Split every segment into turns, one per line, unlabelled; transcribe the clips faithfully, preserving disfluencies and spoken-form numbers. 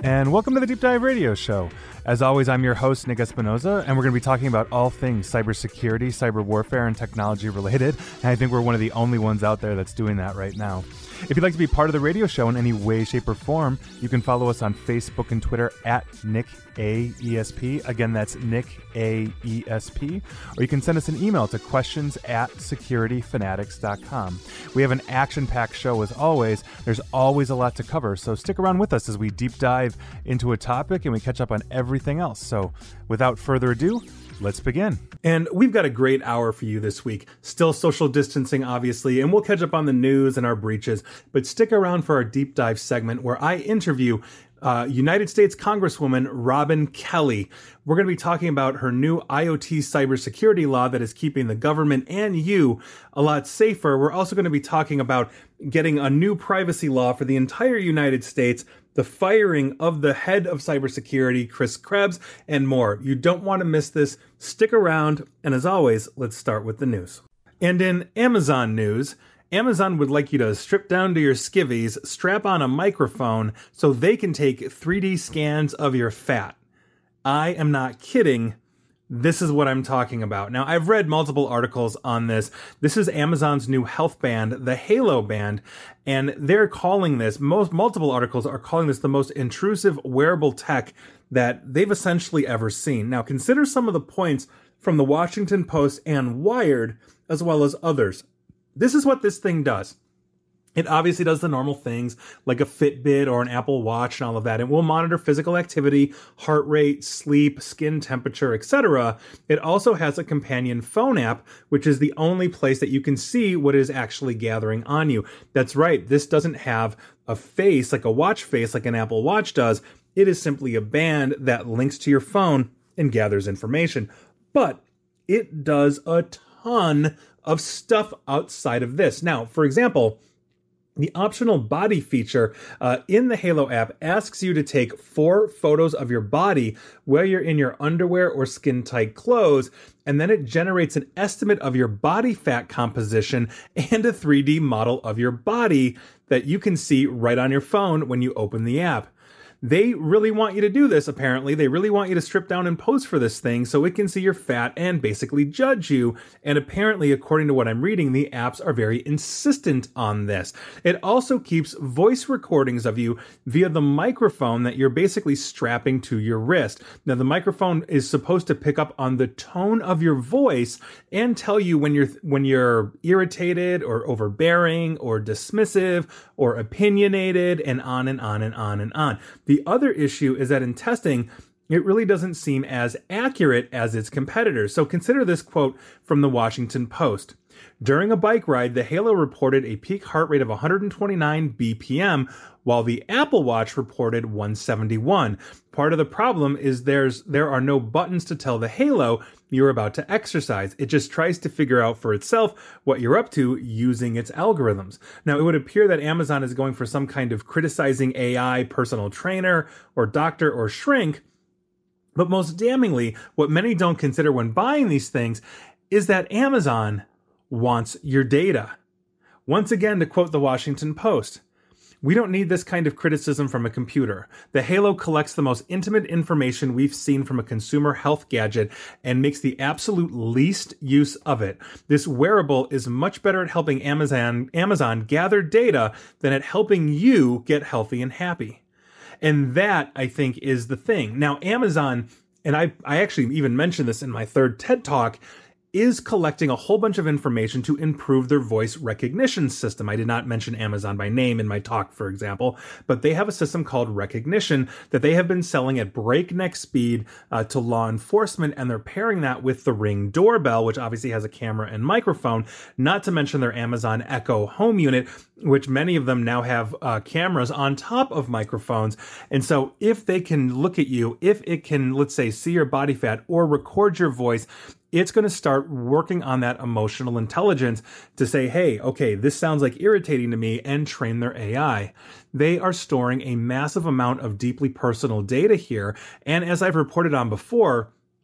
and welcome to the Deep Dive Radio Show. As always, I'm your host, Nick Espinoza, and we're going to be talking about all things cybersecurity, cyber warfare, and technology related, and I think we're one of the only ones out there that's doing that right now. If you'd like to be part of the radio show in any way, shape, or form, you can follow us on Facebook and Twitter at Nick A E S P. Again, that's Nick A E S P. Or you can send us an email to questions at security fanatics dot com. We have an action-packed show as always. There's always a lot to cover, so stick around with us as we deep dive into a topic and we catch up on everything else. So without further ado, let's begin. And we've got a great hour for you this week. Still social distancing, obviously, and we'll catch up on the news and our breaches. But stick around for our deep dive segment where I interview uh, United States Congresswoman Robin Kelly. We're going to be talking about her new IoT cybersecurity law that is keeping the government and you a lot safer. We're also going to be talking about getting a new privacy law for the entire United States, the firing of the head of cybersecurity, Chris Krebs, and more. You don't want to miss this. Stick around. And as always, let's start with the news. And in Amazon news, Amazon would like you to strip down to your skivvies, strap on a microphone so they can take three D scans of your fat. I am not kidding. This is what I'm talking about. Now, I've read multiple articles on this. This is Amazon's new health band, the Halo band, and they're calling this, most multiple articles are calling this the most intrusive wearable tech that they've essentially ever seen. Now, consider some of the points from the Washington Post and Wired, as well as others. This is what this thing does. It obviously does the normal things like a Fitbit or an Apple Watch and all of that. It will monitor physical activity, heart rate, sleep, skin temperature, et cetera. It also has a companion phone app, which is the only place that you can see what is actually gathering on you. That's right. This doesn't have a face like a watch face like an Apple Watch does. It is simply a band that links to your phone and gathers information. But it does a ton of stuff outside of this. Now, for example, the optional body feature uh, in the Halo app asks you to take four photos of your body while you're in your underwear or skin-tight clothes, and then it generates an estimate of your body fat composition and a three D model of your body that you can see right on your phone when you open the app. They really want you to do this, apparently. They really want you to strip down and pose for this thing so it can see your fat and basically judge you. And apparently, according to what I'm reading, the apps are very insistent on this. It also keeps voice recordings of you via the microphone that you're basically strapping to your wrist. Now, the microphone is supposed to pick up on the tone of your voice and tell you when you're when you're irritated or overbearing or dismissive or opinionated and on and on and on and on. The other issue is that in testing, it really doesn't seem as accurate as its competitors. So consider this quote from the Washington Post. During a bike ride, the Halo reported a peak heart rate of one hundred twenty-nine B P M, while the Apple Watch reported one seventy-one. Part of the problem is there's there are no buttons to tell the Halo you're about to exercise. It just tries to figure out for itself what you're up to using its algorithms. Now, it would appear that Amazon is going for some kind of criticizing A I personal trainer or doctor or shrink. But most damningly, what many don't consider when buying these things is that Amazon wants your data. Once again, to quote the Washington Post, "We don't need this kind of criticism from a computer. The Halo collects the most intimate information we've seen from a consumer health gadget and makes the absolute least use of it. This wearable is much better at helping Amazon, Amazon gather data than at helping you get healthy and happy." And that, I think, is the thing. Now, Amazon, and I, I actually even mentioned this in my third TED Talk, is collecting a whole bunch of information to improve their voice recognition system. I did not mention Amazon by name in my talk, for example, but they have a system called Rekognition that they have been selling at breakneck speed uh, to law enforcement, and they're pairing that with the Ring doorbell, which obviously has a camera and microphone, not to mention their Amazon Echo home unit, which many of them now have uh, cameras on top of microphones. And so if they can look at you, if it can, let's say, see your body fat or record your voice, it's going to start working on that emotional intelligence to say, hey, okay, this sounds like irritating to me, and train their A I. They are storing a massive amount of deeply personal data here. And as I've reported on before,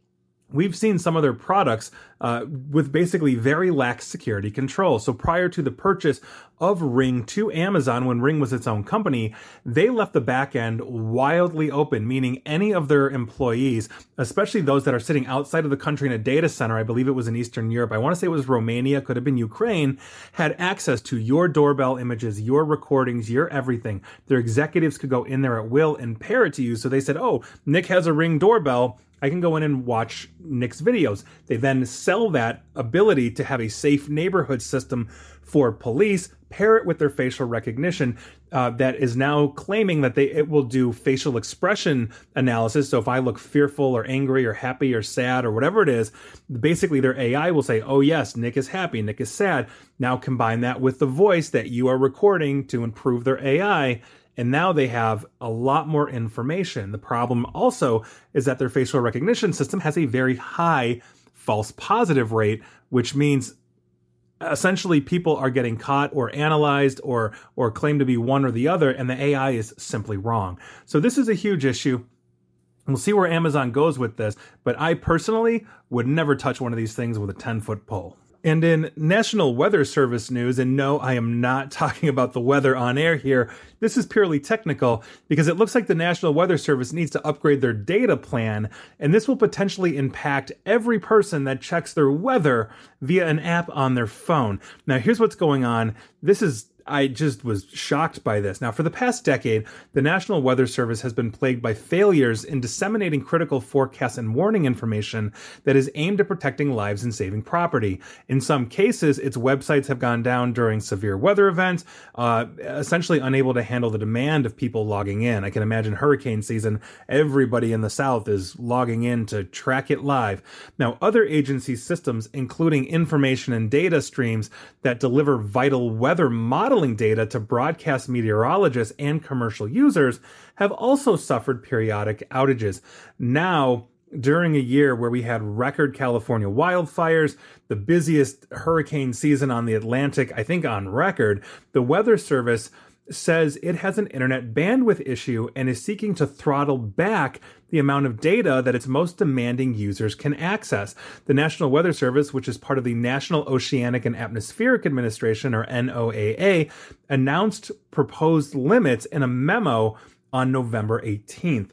we've seen some of their products uh, with basically very lax security control. So prior to the purchase of Ring to Amazon, when Ring was its own company, they left the back end wildly open, meaning any of their employees, especially those that are sitting outside of the country in a data center, I believe it was in Eastern Europe, I want to say it was Romania, could have been Ukraine, had access to your doorbell images, your recordings, your everything. Their executives could go in there at will and pair it to you. So they said, oh, Nick has a Ring doorbell, I can go in and watch Nick's videos. They then sell that ability to have a safe neighborhood system for police, pair it with their facial recognition uh, that is now claiming that they it will do facial expression analysis. So if I look fearful or angry or happy or sad or whatever it is, basically their A I will say, oh yes, Nick is happy, Nick is sad. Now combine that with the voice that you are recording to improve their A I. And now they have a lot more information. The problem also is that their facial recognition system has a very high false positive rate, which means essentially people are getting caught or analyzed or or claimed to be one or the other, and the A I is simply wrong. So this is a huge issue. We'll see where Amazon goes with this, but I personally would never touch one of these things with a ten-foot pole. And in National Weather Service news, and no, I am not talking about the weather on air here. This is purely technical because it looks like the National Weather Service needs to upgrade their data plan, and this will potentially impact every person that checks their weather via an app on their phone. Now, here's what's going on. This is I just was shocked by this. Now, for the past decade, the National Weather Service has been plagued by failures in disseminating critical forecast and warning information that is aimed at protecting lives and saving property. In some cases, its websites have gone down during severe weather events, uh, essentially unable to handle the demand of people logging in. I can imagine hurricane season, everybody in the South is logging in to track it live. Now, other agency systems, including information and data streams that deliver vital weather modeling data to broadcast meteorologists and commercial users, have also suffered periodic outages. Now, during a year where we had record California wildfires, the busiest hurricane season on the Atlantic, I think on record, the Weather Service says it has an internet bandwidth issue and is seeking to throttle back the amount of data that its most demanding users can access. The National Weather Service, which is part of the National Oceanic and Atmospheric Administration, or N O A A, announced proposed limits in a memo on November eighteenth.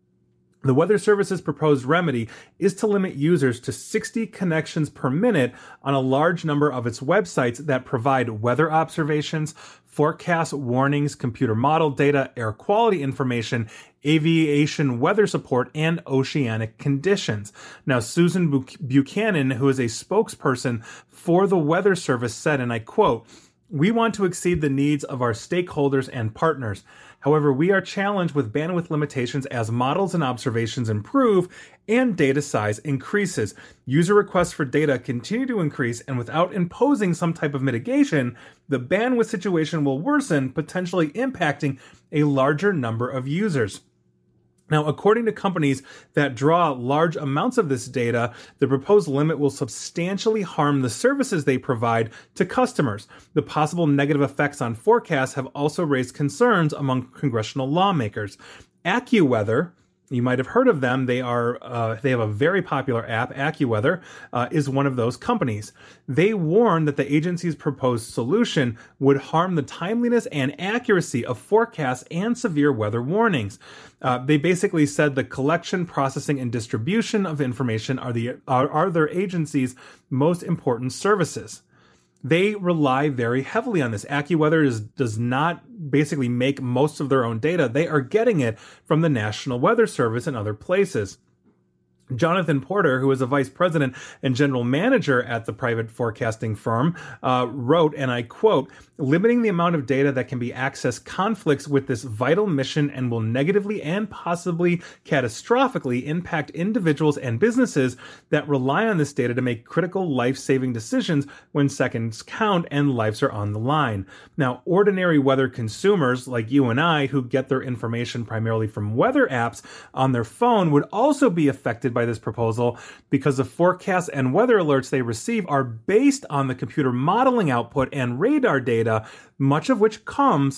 The Weather Service's proposed remedy is to limit users to sixty connections per minute on a large number of its websites that provide weather observations, forecast warnings, computer model data, air quality information, aviation weather support, and oceanic conditions. Now, Susan Buchanan, who is a spokesperson for the Weather Service, said, and I quote, "We want to exceed the needs of our stakeholders and partners. However, we are challenged with bandwidth limitations as models and observations improve and data size increases. User requests for data continue to increase, and without imposing some type of mitigation, the bandwidth situation will worsen, potentially impacting a larger number of users." Now, according to companies that draw large amounts of this data, the proposed limit will substantially harm the services they provide to customers. The possible negative effects on forecasts have also raised concerns among congressional lawmakers. AccuWeather, you might have heard of them. They are uh, they have a very popular app. AccuWeather uh, is one of those companies. They warn that the agency's proposed solution would harm the timeliness and accuracy of forecasts and severe weather warnings. Uh, they basically said the collection, processing, and distribution of information are the are, are their agency's most important services. They rely very heavily on this. AccuWeather is, does not basically make most of their own data. They are getting it from the National Weather Service and other places. Jonathan Porter, who is a vice president and general manager at the private forecasting firm, uh, wrote, and I quote, "Limiting the amount of data that can be accessed conflicts with this vital mission and will negatively and possibly catastrophically impact individuals and businesses that rely on this data to make critical life-saving decisions when seconds count and lives are on the line." Now, ordinary weather consumers like you and I, who get their information primarily from weather apps on their phone, would also be affected by by this proposal because the forecasts and weather alerts they receive are based on the computer modeling output and radar data, much of which comes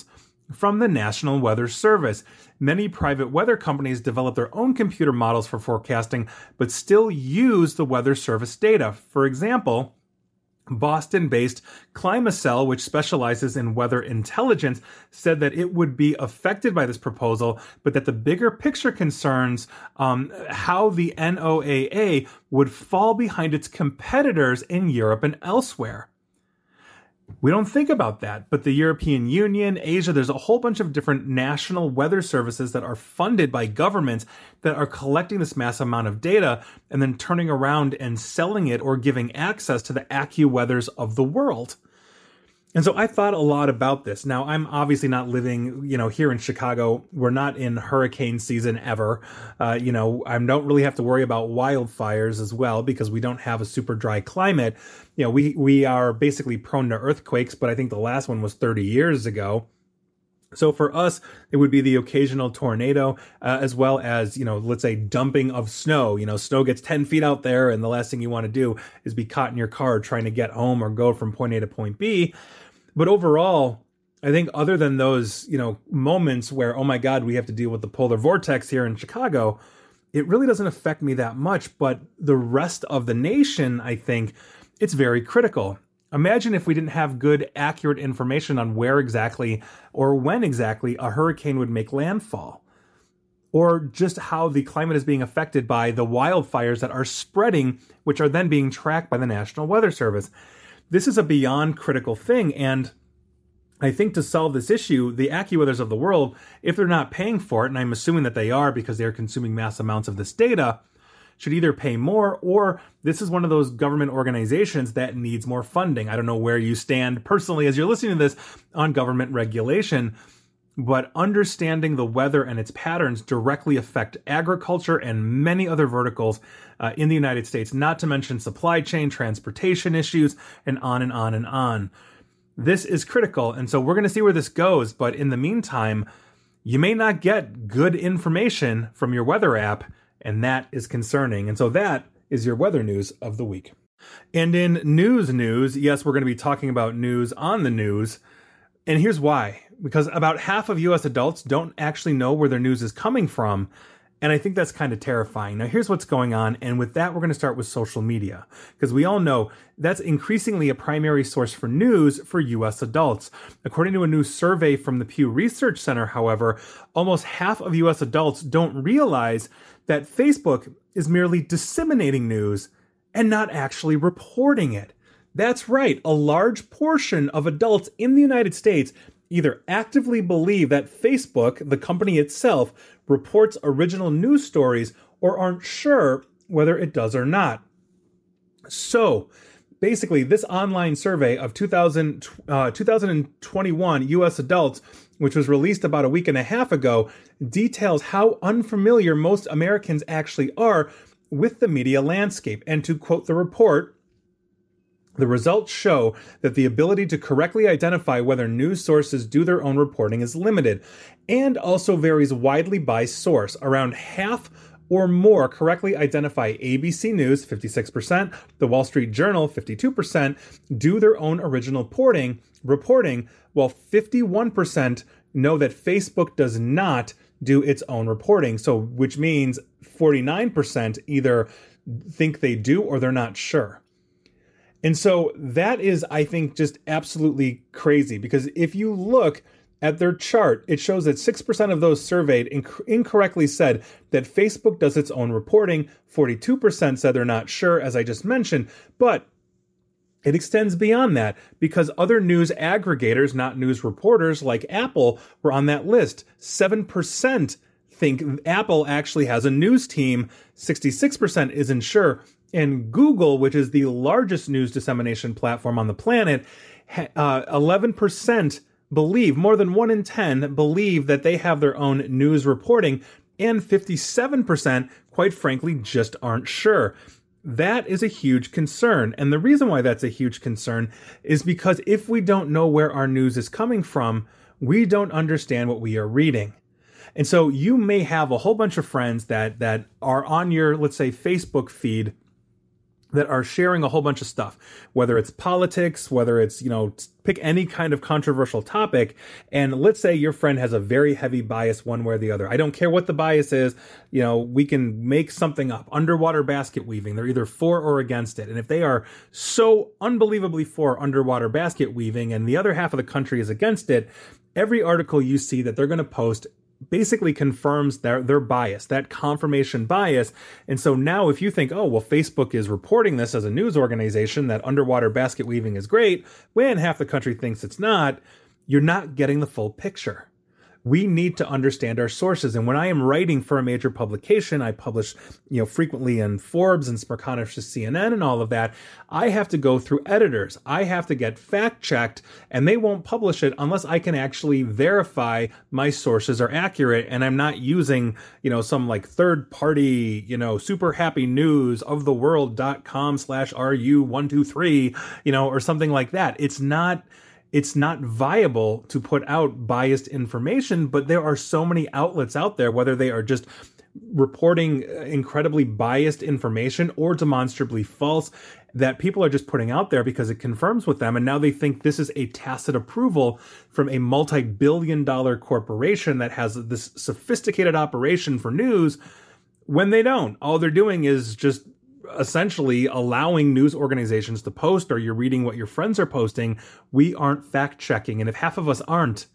from the National Weather Service. Many private weather companies develop their own computer models for forecasting, but still use the Weather Service data. For example, Boston-based Climacell, which specializes in weather intelligence, said that it would be affected by this proposal, but that the bigger picture concerns um, how the N O A A would fall behind its competitors in Europe and elsewhere. We don't think about that, but the European Union, Asia, there's a whole bunch of different national weather services that are funded by governments that are collecting this massive amount of data and then turning around and selling it or giving access to the AccuWeathers of the world. And so I thought a lot about this. Now, I'm obviously not living, you know, here in Chicago. We're not in hurricane season ever. Uh, you know, I don't really have to worry about wildfires as well because we don't have a super dry climate. You know, we, we are basically prone to earthquakes, but I think the last one was thirty years ago. So for us, it would be the occasional tornado, uh, as well as, you know, let's say dumping of snow. You know, snow gets ten feet out there and the last thing you want to do is be caught in your car trying to get home or go from point A to point B. But overall, I think other than those, you know, moments where, oh my God, we have to deal with the polar vortex here in Chicago, it really doesn't affect me that much. But the rest of the nation, I think, it's very critical. Imagine if we didn't have good, accurate information on where exactly or when exactly a hurricane would make landfall, or just how the climate is being affected by the wildfires that are spreading, which are then being tracked by the National Weather Service. This is a beyond critical thing, and I think to solve this issue, the AccuWeathers of the world, if they're not paying for it, and I'm assuming that they are because they're consuming mass amounts of this data, should either pay more, or this is one of those government organizations that needs more funding. I don't know where you stand personally as you're listening to this on government regulation, but understanding the weather and its patterns directly affect agriculture and many other verticals uh, in the United States, not to mention supply chain, transportation issues, and on and on and on. This is critical, and so we're going to see where this goes, but in the meantime, you may not get good information from your weather app, and that is concerning. And so that is your weather news of the week. And in news news, yes, we're going to be talking about news on the news, and here's why. Because about half of U S adults don't actually know where their news is coming from. And I think that's kind of terrifying. Now, here's what's going on. And with that, we're going to start with social media. Because we all know that's increasingly a primary source for news for U S adults. According to a new survey from the Pew Research Center, however, almost half of U S adults don't realize that Facebook is merely disseminating news and not actually reporting it. That's right. A large portion of adults in the United States either actively believe that Facebook, the company itself, reports original news stories or aren't sure whether it does or not. So, basically, this online survey of two thousand, uh, twenty twenty-one U S adults, which was released about a week and a half ago, details how unfamiliar most Americans actually are with the media landscape. And to quote the report, the results show that the ability to correctly identify whether news sources do their own reporting is limited and also varies widely by source. Around half or more correctly identify A B C News, fifty-six percent, The Wall Street Journal, fifty-two percent, do their own original reporting, reporting, while fifty-one percent know that Facebook does not do its own reporting. So, which means forty-nine percent either think they do or they're not sure. And so that is, I think, just absolutely crazy, because if you look at their chart, it shows that six percent of those surveyed inc- incorrectly said that Facebook does its own reporting. forty-two percent said they're not sure, as I just mentioned, but it extends beyond that because other news aggregators, not news reporters like Apple, were on that list. seven percent think Apple actually has a news team. sixty-six percent isn't sure. And Google, which is the largest news dissemination platform on the planet, uh, eleven percent believe, more than one in ten believe that they have their own news reporting, and fifty-seven percent, quite frankly, just aren't sure. That is a huge concern. And the reason why that's a huge concern is because if we don't know where our news is coming from, we don't understand what we are reading. And so you may have a whole bunch of friends that that are on your, let's say, Facebook feed that are sharing a whole bunch of stuff, whether it's politics, whether it's, you know, pick any kind of controversial topic. And let's say your friend has a very heavy bias one way or the other. I don't care what the bias is. You know, we can make something up. Underwater basket weaving. They're either for or against it. And if they are so unbelievably for underwater basket weaving and the other half of the country is against it, every article you see that they're going to post basically confirms their, their bias, that confirmation bias. And so now if you think, oh, well, Facebook is reporting this as a news organization that underwater basket weaving is great, when half the country thinks it's not, you're not getting the full picture. We need to understand our sources. And when I am writing for a major publication, I publish, you know, frequently in Forbes and Smerconish to C N N and all of that. I have to go through editors. I have to get fact checked, and they won't publish it unless I can actually verify my sources are accurate. And I'm not using, you know, some like third party, you know, super happy news of the world.com slash RU one two three, you know, or something like that. It's not It's not viable to put out biased information, but there are so many outlets out there, whether they are just reporting incredibly biased information or demonstrably false, that people are just putting out there because it confirms with them. And now they think this is a tacit approval from a multi-billion dollar corporation that has this sophisticated operation for news, when they don't. All they're doing is just essentially allowing news organizations to post, or you're reading what your friends are posting. We aren't fact checking. And if half of us aren't,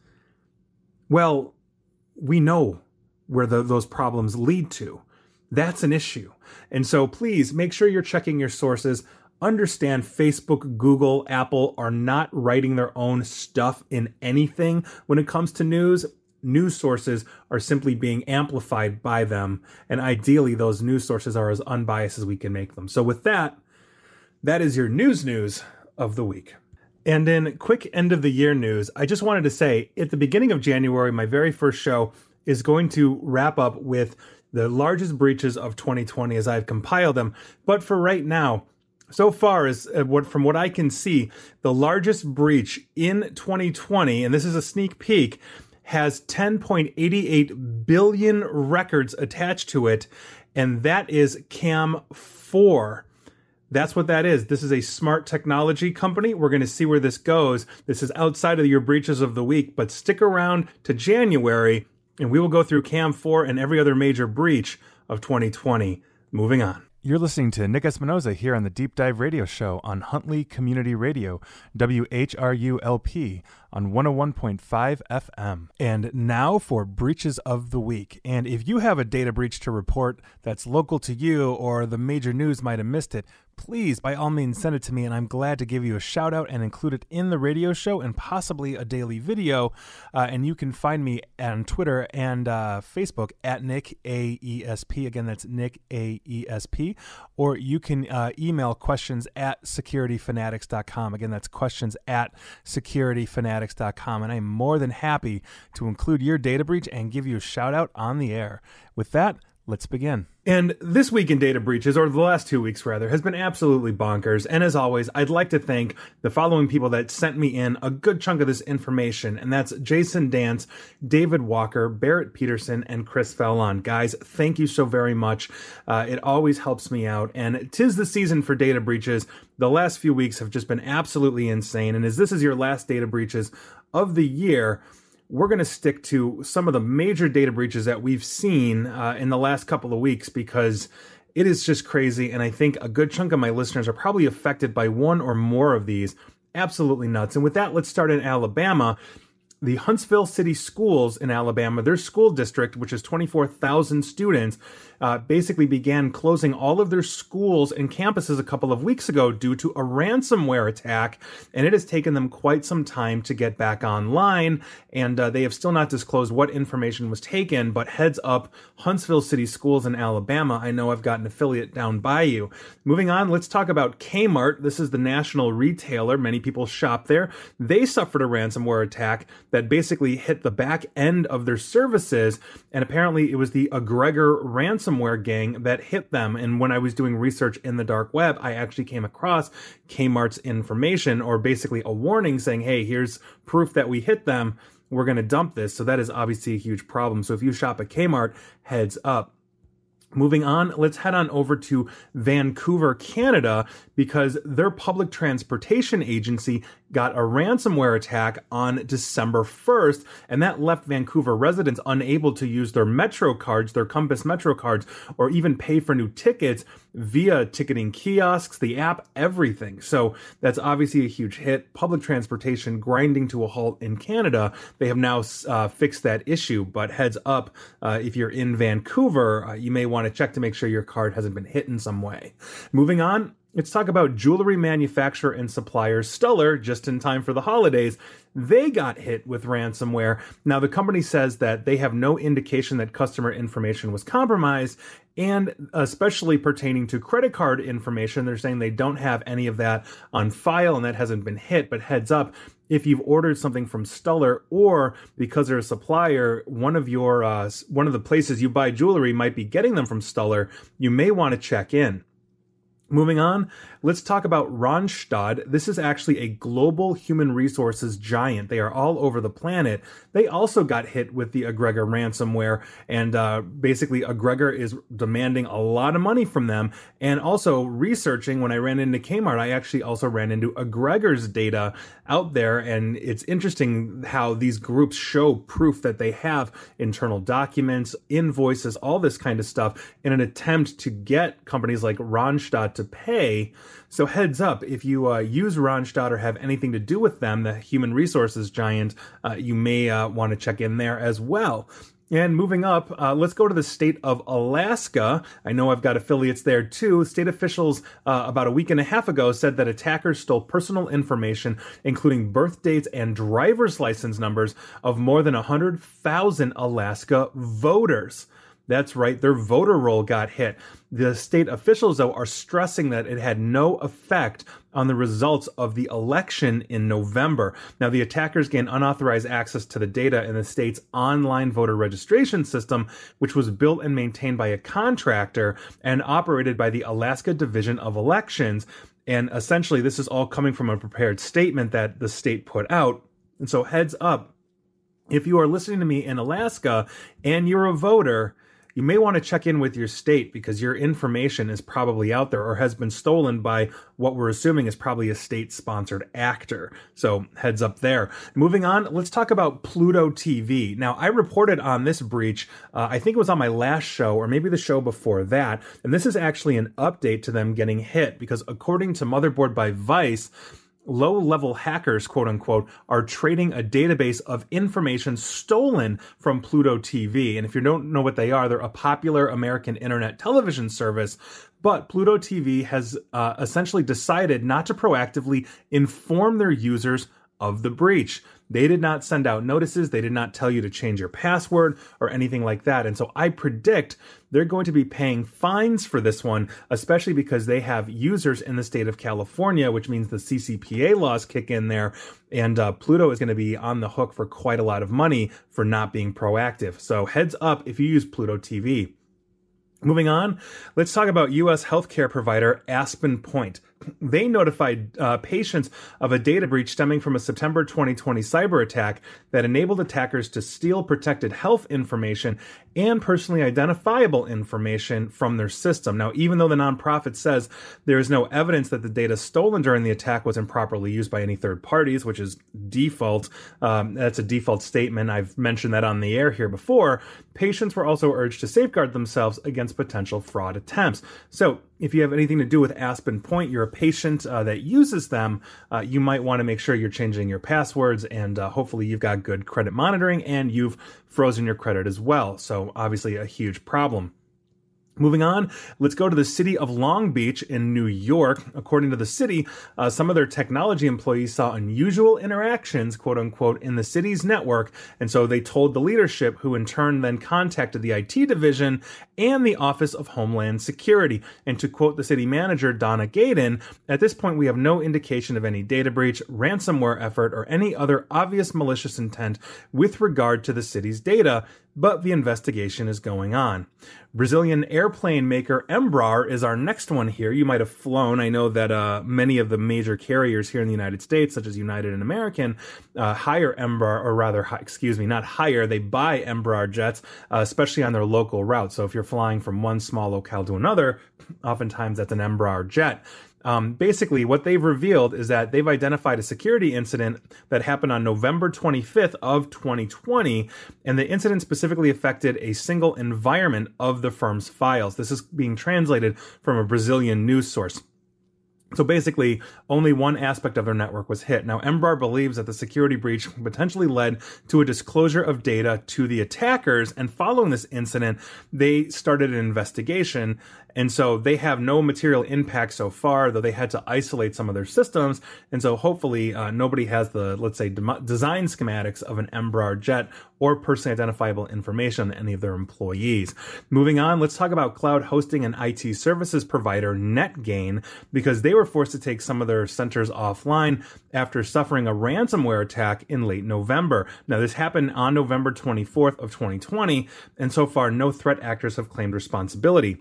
well, we know where the, those problems lead to. That's an issue. And so please make sure you're checking your sources. Understand Facebook, Google, Apple are not writing their own stuff in anything when it comes to news. News sources are simply being amplified by them. And ideally, those news sources are as unbiased as we can make them. So with that, that is your news news of the week. And in quick end of the year news, I just wanted to say at the beginning of January, my very first show is going to wrap up with the largest breaches of twenty twenty as I've compiled them. But for right now, so far as uh, what from what I can see, the largest breach in twenty twenty, and this is a sneak peek, has ten point eight eight billion records attached to it, and that is Cam four. That's what that is. This is a smart technology company. We're going to see where this goes. This is outside of your breaches of the week, but stick around to January, and we will go through Cam four and every other major breach of twenty twenty. Moving on. You're listening to Nick Espinoza here on the Deep Dive Radio Show on Huntley Community Radio, W H R U L P, on one oh one point five F M. And now for Breaches of the Week. And if you have a data breach to report that's local to you or the major news might have missed it, please, by all means, send it to me, and I'm glad to give you a shout out and include it in the radio show and possibly a daily video. Uh, and you can find me on Twitter and uh, Facebook at Nick A E S P. Again, that's Nick A E S P. Or you can uh, email questions at security fanatics dot com. Again, that's questions at security fanatics dot com. And I'm more than happy to include your data breach and give you a shout out on the air. With that, let's begin. And this week in data breaches, or the last two weeks rather, has been absolutely bonkers. And as always, I'd like to thank the following people that sent me in a good chunk of this information. And that's Jason Dance, David Walker, Barrett Peterson, and Chris Fallon. Guys, thank you so very much. Uh, it always helps me out. And 'tis the season for data breaches. The last few weeks have just been absolutely insane. And as this is your last data breaches of the year, we're going to stick to some of the major data breaches that we've seen uh, in the last couple of weeks, because it is just crazy. And I think a good chunk of my listeners are probably affected by one or more of these. Absolutely nuts. And with that, let's start in Alabama. The Huntsville City Schools in Alabama, their school district, which is twenty-four thousand students, uh, basically began closing all of their schools and campuses a couple of weeks ago due to a ransomware attack. And it has taken them quite some time to get back online. And uh, they have still not disclosed what information was taken, but heads up, Huntsville City Schools in Alabama. I know I've got an affiliate down by you. Moving on, let's talk about Kmart. This is the national retailer. Many people shop there. They suffered a ransomware attack that basically hit the back end of their services. And apparently it was the Egregor ransomware gang that hit them. And when I was doing research in the dark web, I actually came across Kmart's information, or basically a warning saying, hey, here's proof that we hit them. We're going to dump this. So that is obviously a huge problem. So if you shop at Kmart, heads up. Moving on, let's head on over to Vancouver, Canada, because their public transportation agency got a ransomware attack on December first, and that left Vancouver residents unable to use their Metro cards, their Compass Metro cards, or even pay for new tickets via ticketing kiosks, the app, everything. So that's obviously a huge hit. Public transportation grinding to a halt in Canada. They have now uh, fixed that issue, but heads up, uh, if you're in Vancouver, uh, you may want to check to make sure your card hasn't been hit in some way. Moving on, let's talk about jewelry manufacturer and supplier Stuller, just in time for the holidays. They got hit with ransomware. Now, the company says that they have no indication that customer information was compromised, and especially pertaining to credit card information, they're saying they don't have any of that on file and that hasn't been hit. But heads up, if you've ordered something from Stuller, or because they're a supplier, one of your uh, one of the places you buy jewelry might be getting them from Stuller, you may want to check in. Moving on, let's talk about Randstad. This is actually a global human resources giant. They are all over the planet. They also got hit with the Egregor ransomware, and uh, basically Egregor is demanding a lot of money from them. And also researching, when I ran into Kmart, I actually also ran into Egregor's data out there, and it's interesting how these groups show proof that they have internal documents, invoices, all this kind of stuff in an attempt to get companies like Randstad to pay. So heads up, if you uh, use Randstad or have anything to do with them, the human resources giant, uh, you may uh, want to check in there as well. And moving up, uh, let's go to the state of Alaska. I know I've got affiliates there too. State officials uh, about a week and a half ago said that attackers stole personal information, including birth dates and driver's license numbers of more than one hundred thousand Alaska voters. That's right, their voter roll got hit. The state officials, though, are stressing that it had no effect on the results of the election in November. Now, the attackers gained unauthorized access to the data in the state's online voter registration system, which was built and maintained by a contractor and operated by the Alaska Division of Elections. And essentially, this is all coming from a prepared statement that the state put out. And so heads up, if you are listening to me in Alaska and you're a voter, you may want to check in with your state, because your information is probably out there or has been stolen by what we're assuming is probably a state-sponsored actor. So heads up there. Moving on, let's talk about Pluto T V. Now, I reported on this breach, uh, I think it was on my last show or maybe the show before that, and this is actually an update to them getting hit, because according to Motherboard by Vice, low-level hackers, quote-unquote, are trading a database of information stolen from Pluto T V. And if you don't know what they are, they're a popular American internet television service. But Pluto T V has uh, essentially decided not to proactively inform their users of the breach. They did not send out notices. They did not tell you to change your password or anything like that. And so I predict they're going to be paying fines for this one, especially because they have users in the state of California, which means the C C P A laws kick in there. And uh, Pluto is going to be on the hook for quite a lot of money for not being proactive. So heads up if you use Pluto T V. Moving on, let's talk about U S healthcare provider Aspen Point. They notified uh, patients of a data breach stemming from a September twenty twenty cyber attack that enabled attackers to steal protected health information and personally identifiable information from their system. Now, even though the nonprofit says there is no evidence that the data stolen during the attack was improperly used by any third parties, which is default, um, that's a default statement. I've mentioned that on the air here before. Patients were also urged to safeguard themselves against potential fraud attempts. So if you have anything to do with Aspen Point, you're a patient uh, that uses them, uh, you might want to make sure you're changing your passwords, and uh, hopefully you've got good credit monitoring and you've frozen your credit as well. So obviously a huge problem. Moving on, let's go to the city of Long Beach in New York. According to the city, uh, some of their technology employees saw unusual interactions, quote unquote, in the city's network. And so they told the leadership, who in turn then contacted the I T division and the Office of Homeland Security. And to quote the city manager, Donna Gaydon, at this point, we have no indication of any data breach, ransomware effort, or any other obvious malicious intent with regard to the city's data. but the investigation is going on. Brazilian airplane maker Embraer is our next one here. You might have flown. I know that uh, many of the major carriers here in the United States, such as United and American, uh, hire Embraer, or rather, excuse me, not hire, they buy Embraer jets, uh, especially on their local routes. So if you're flying from one small locale to another, oftentimes that's an Embraer jet. Um, basically, what they've revealed is that they've identified a security incident that happened on November twenty-fifth of twenty twenty, and the incident specifically affected a single environment of the firm's files. This is being translated from a Brazilian news source. So basically, only one aspect of their network was hit. Now, Embraer believes that the security breach potentially led to a disclosure of data to the attackers, and following this incident, they started an investigation. And so they have no material impact so far, though they had to isolate some of their systems. And so hopefully uh, nobody has the, let's say, de- design schematics of an Embraer jet or personally identifiable information on any of their employees. Moving on, let's talk about cloud hosting and I T services provider NetGain, because they were forced to take some of their centers offline after suffering a ransomware attack in late November. Now, this happened on November twenty-fourth of twenty twenty, and so far no threat actors have claimed responsibility.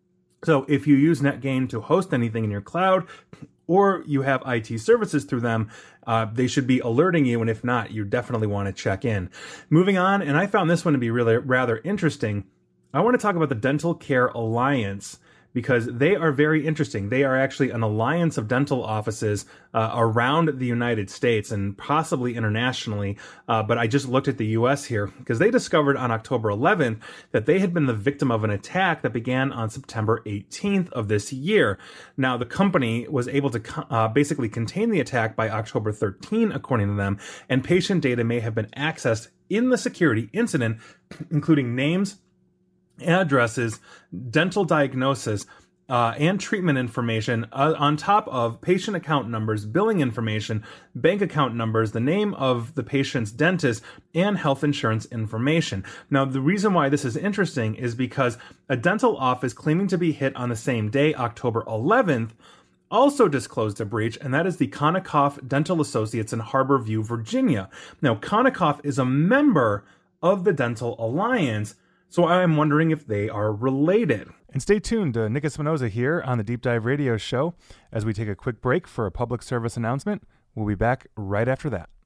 So if you use NetGain to host anything in your cloud, or you have I T services through them, uh, they should be alerting you. And if not, you definitely want to check in. Moving on, and I found this one to be really rather interesting. I want to talk about the Dental Care Alliance, because they are very interesting. They are actually an alliance of dental offices uh, around the United States and possibly internationally. Uh, but I just looked at the U S here because they discovered on October eleventh that they had been the victim of an attack that began on September eighteenth of this year. Now, the company was able to uh, basically contain the attack by October thirteenth, according to them, and patient data may have been accessed in the security incident, including names, addresses, dental diagnosis, uh, and treatment information uh, on top of patient account numbers, billing information, bank account numbers, the name of the patient's dentist, and health insurance information. Now, the reason why this is interesting is because a dental office claiming to be hit on the same day, October eleventh, also disclosed a breach, and that is the Konikoff Dental Associates in Harbor View, Virginia. Now, Konikoff is a member of the Dental Alliance, so I'm wondering if they are related. And stay tuned to Nick Espinoza here on the Deep Dive Radio Show as we take a quick break for a public service announcement. We'll be back right after that.